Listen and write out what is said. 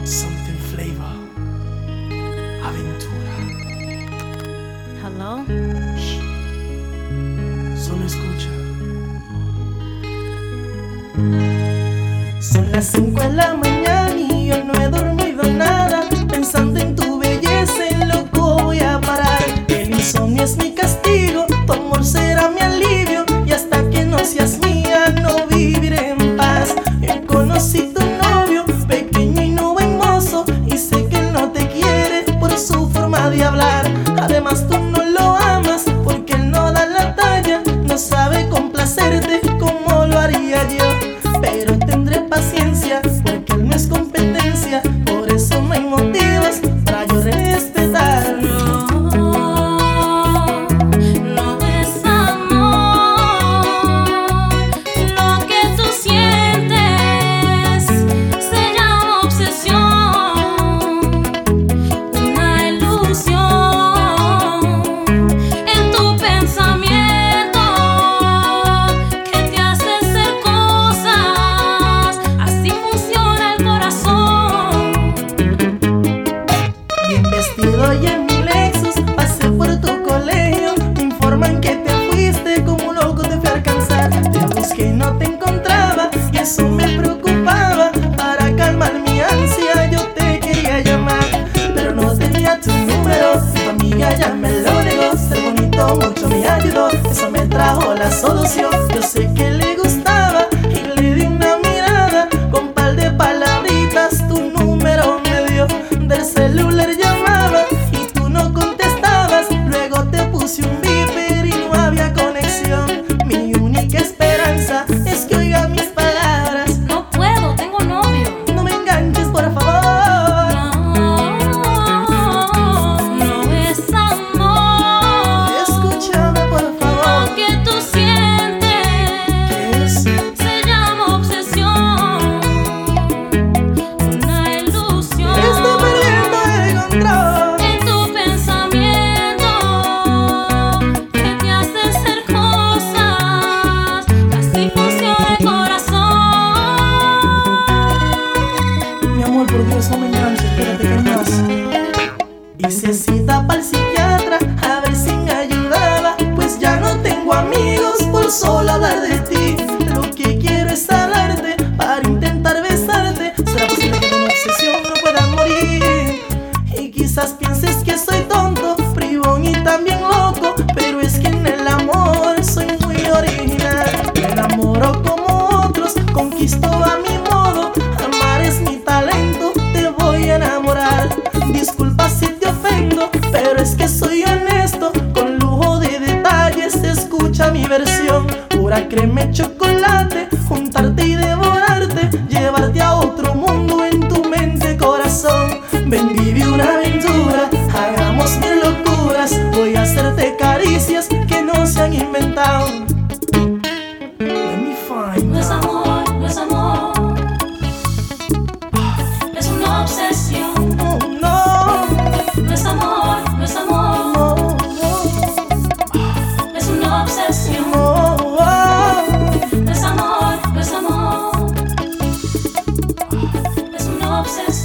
Something flavor. Aventura. Hello? Shh. Solo escucha. Son las 5 de la mañana y yo no he dormido nada. Pensando en tu belleza, en loco voy a parar. El insomnio es mi castigo, tu amor será mi alivio. Y hasta que no seas mía, no viviré en paz. Conocí tu novio, pequeño y no buen mozo, y sé que él no te quiere por su forma de hablar. Además tú no lo amas porque él no da la talla, no sabe complacerte como lo haría yo. Pero tendré paciencia porque él no es competencia, por eso no hay motivos para yo respetarlo. Vestido y en mi Lexus, pasé por tu colegio. Me informan que te fuiste, como un loco te fui a alcanzar. Te busqué y no te encontraba, y eso me preocupaba. Para calmar mi ansia yo te quería llamar, pero no tenía tu número. Tu amiga ya me lo negó. Ser bonito mucho me ayudó, eso me trajo la solución. Yo sé que le gustaba y le di una mirada. Con par de palabritas tu número me dio. Del celular llamaba y tú no contestabas. Luego te puse un beeper y no había conexión. Mi única esperanza es que oiga mis palabras. No puedo, tengo novio. No me enganches, por favor. No es amor. Escúchame, por favor. Lo que tú sientes ¿Qué es? se llama obsesión, una ilusión. Estoy perdiendo el control. En tu pensamiento que te hace hacer cosas, así funciona el corazón. Mi amor, por Dios, no me enganches, espérate que hay más. Hice cita para el psiquiatra a ver si me ayudaba, pues ya no tengo amigos por solo hablar de ti. Lo que quiero es hablarte para intentar besarte. ¿Será posible que de una obsesión no pueda morir? Y quizás pienses que soy tonto, bribón y también loco, pero es que en el amor soy muy original. Me enamoro como otros, conquisto a mi modo. Amar es mi talento, te voy a enamorar. Disculpa si te ofendo, pero es que soy honesto. Con lujo de detalles, escucha mi versión. Pura crema y chocolate, juntarte y devorarte, llevarte a otro mundo en tu mente, corazón. Ven, vive una aventura, hagamos mil locuras. Voy a hacerte caricias que no se han inventado. Let me find No es out. amor, no es amor, es una obsesión. Oh, no, No es amor, no es amor, no, no, es una obsesión. no, oh. No es amor, no es amor, es una obsesión.